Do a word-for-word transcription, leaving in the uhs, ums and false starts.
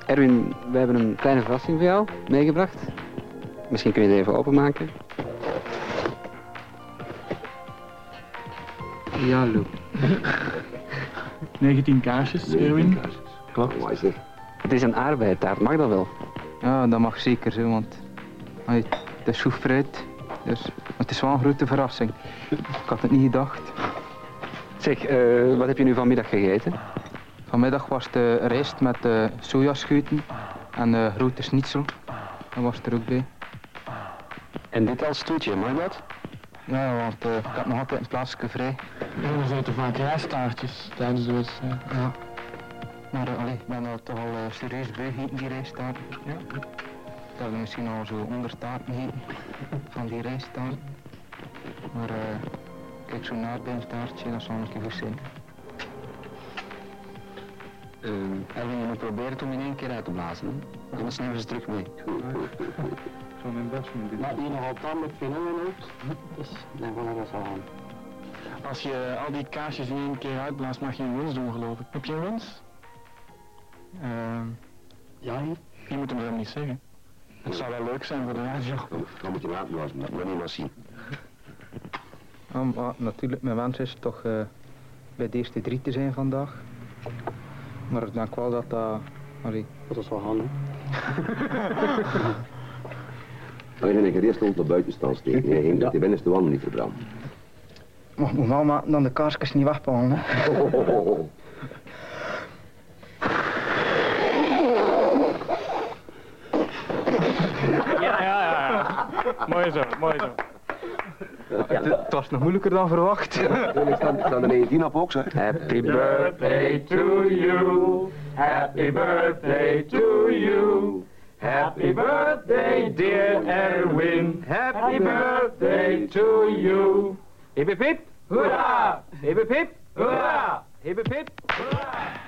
Erwin, we hebben een kleine verrassing voor jou meegebracht. Misschien kun je het even openmaken. Ja, Lou. negentien kaarsjes, Erwin. Klopt. Mooi zeg. Het is een aardbeitaart, mag dat wel? Ja, dat mag zeker zo, want allee, het is goed fruit. Dus het is wel een grote verrassing. Ik had het niet gedacht. Zeg, uh, wat heb je nu vanmiddag gegeten? Vanmiddag was het uh, rijst met uh, sojascheuten en uh, grote schnitzel. Dat was er ook bij. En dit als toetje, mag dat? Ja, want uh, ik had nog altijd een plaatsje vrij. Ja, we zitten vaak rijsttaartjes tijdens de wedstrijd. Ja. Maar uh, allee, ik ben er toch al uh, serieus bij gegeten, die rijsttaarten. Ja. Ik heb misschien al zo honderd taarten gegeten van die rijsttaarten. Maar uh, kijk, zo'n aardbeientaartje, dat zal een keer goed zijn. Uh, Erwin, je moet proberen het om in één keer uit te blazen, hè? Anders nemen ze terug mee. Ik zal mijn best doen. Maar hier nog op dan met geen ogen uit. Dus dan gaan we dat al aan. Als je al die kaarsjes in één keer uitblaast, mag je een wens doen, geloof ik. Heb je een wens? Uh, ja, hier. Je moet hem helemaal niet zeggen. Het zou wel leuk zijn voor de radio. Dan moet je laten blazen, dat moet niet maar zien. Ja, maar natuurlijk, mijn wens is toch uh, bij de eerste drie te zijn vandaag. Maar ik denk wel dat dat... Allee. Dat is wel handig. Als je een keer eerst naar buiten staan steken, nee, dat die binnenste wanden niet verbranden. Maar moet wel maken dan de kaarsjes niet wegpalen, hè. Oh, oh, oh, oh. Ja, ja, ja. Mooi zo, mooi zo. Het, het was nog moeilijker dan verwacht. Ik sta er negentien op ook, zeg. Happy birthday to you. Happy birthday to you. Happy birthday, dear Erwin. Happy birthday to you. Hip hip hip, hoera! Hip hip hip, hoera! Hip hip hip, hoera!